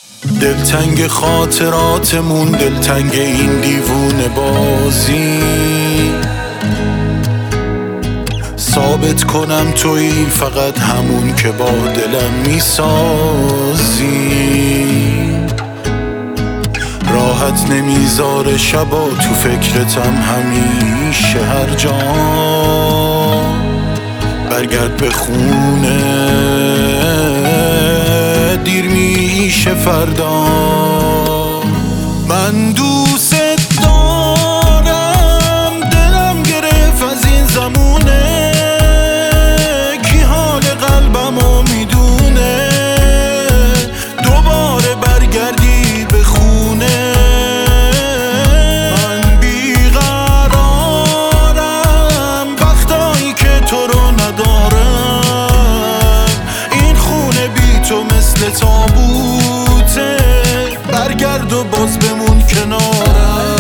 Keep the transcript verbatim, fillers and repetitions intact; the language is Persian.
دلتنگ خاطراتمون، دلتنگ این دیوونه بازی. ثابت کنم تویی فقط همون که با دلم میسازی. راحت نمیذاره شبا تو فکرتم همیشه هر جا. برگرد به خونه دیر میشه فردا. من دوست دارم، دلم گرفت از این زمونه. کی حال قلبمو میدونه؟ دوباره برگردی به خونه. من بیقرارم وقتایی که تو رو ندارم. این خونه بی تو مثل تابوته. برگرد و باز بمون کنارم.